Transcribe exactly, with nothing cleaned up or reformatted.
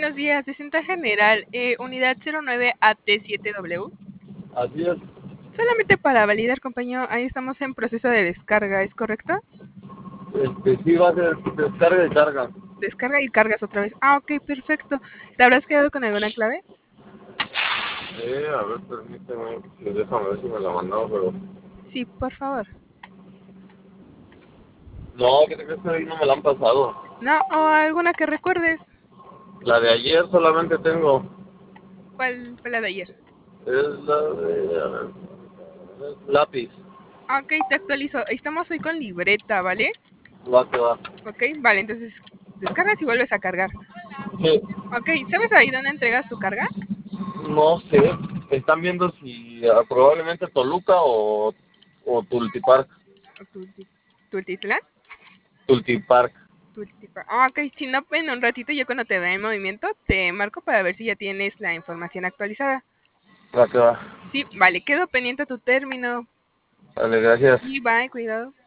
buenos días. De cinta general, eh, unidad cero nueve A T siete W. Así es. Solamente para validar, compañero, ahí estamos en proceso de descarga, ¿es correcto? Este, sí va a ser descarga y carga. Descarga y cargas otra vez. Ah, ok, perfecto. ¿Te habrás quedado con alguna clave? Eh, a ver, permíteme. Déjame ver si me la mandó, pero... Sí, por favor. No, ¿qué te crees que ahí no me la han pasado? No, o alguna que recuerdes. La de ayer solamente tengo. ¿Cuál fue la de ayer? Es la de... A ver, es lápiz. Ah, ok, te actualizo. Estamos hoy con libreta, ¿vale? Va que va. Ok, vale, entonces descargas y vuelves a cargar. Sí, Ok, ¿sabes ahí dónde entregas tu carga? no sé. Están viendo si ah, probablemente Toluca o, o Tultipark. Tulti- ¿Tultitlán? Tultipark. Tultipa- Ah, ok, si no, en un ratito yo cuando te vea en movimiento te marco para ver si ya tienes la información actualizada. Va que va. Sí, vale, quedo pendiente a tu término. Vale, gracias. Sí, bye, cuidado.